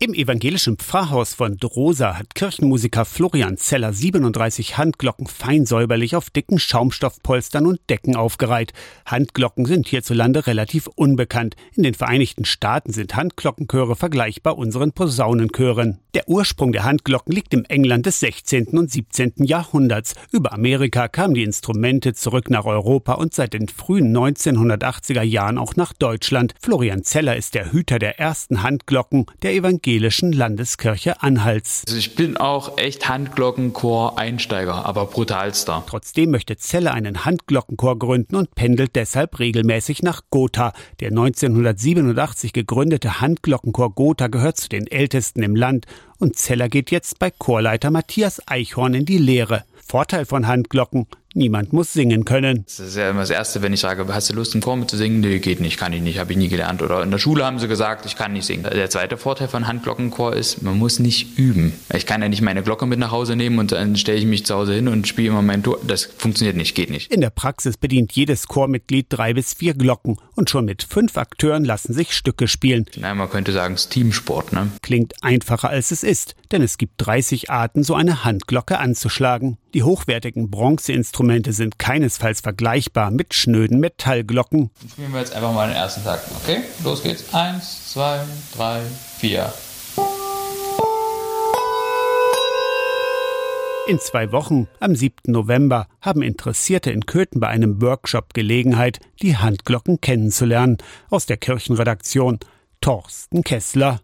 Im evangelischen Pfarrhaus von Drosa hat Kirchenmusiker Florian Zeller 37 Handglocken fein säuberlich auf dicken Schaumstoffpolstern und Decken aufgereiht. Handglocken sind hierzulande relativ unbekannt. In den Vereinigten Staaten sind Handglockenchöre vergleichbar unseren Posaunenchören. Der Ursprung der Handglocken liegt im England des 16. und 17. Jahrhunderts. Über Amerika kamen die Instrumente zurück nach Europa und seit den frühen 1980er Jahren auch nach Deutschland. Florian Zeller ist der Hüter der ersten Handglocken der evangelischen Landeskirche Anhalts. Also ich bin auch echt Handglockenchor-Einsteiger, aber brutalster. Trotzdem möchte Zeller einen Handglockenchor gründen und pendelt deshalb regelmäßig nach Gotha. Der 1987 gegründete Handglockenchor Gotha gehört zu den ältesten im Land. Und Zeller geht jetzt bei Chorleiter Matthias Eichhorn in die Lehre. Vorteil von Handglocken: niemand muss singen können. Das ist ja immer das Erste, wenn ich sage, hast du Lust, im Chor mit zu singen? Nee, geht nicht, kann ich nicht, habe ich nie gelernt. Oder in der Schule haben sie gesagt, ich kann nicht singen. Der zweite Vorteil von Handglockenchor ist, man muss nicht üben. Ich kann ja nicht meine Glocke mit nach Hause nehmen und dann stelle ich mich zu Hause hin und spiele immer mein Tor. Das funktioniert nicht, geht nicht. In der Praxis bedient jedes Chormitglied 3 bis 4 Glocken. Und schon mit 5 Akteuren lassen sich Stücke spielen. Na, man könnte sagen, es ist Teamsport, ne? Klingt einfacher als es ist, denn es gibt 30 Arten, so eine Handglocke anzuschlagen. Die hochwertigen Bronzeinstrumente sind keinesfalls vergleichbar mit schnöden Metallglocken. Dann spielen wir jetzt einfach mal den ersten Takt. Okay, los geht's. 1, 2, 3, 4. In 2 Wochen, am 7. November, haben Interessierte in Köthen bei einem Workshop Gelegenheit, die Handglocken kennenzulernen. Aus der Kirchenredaktion Thorsten Kessler.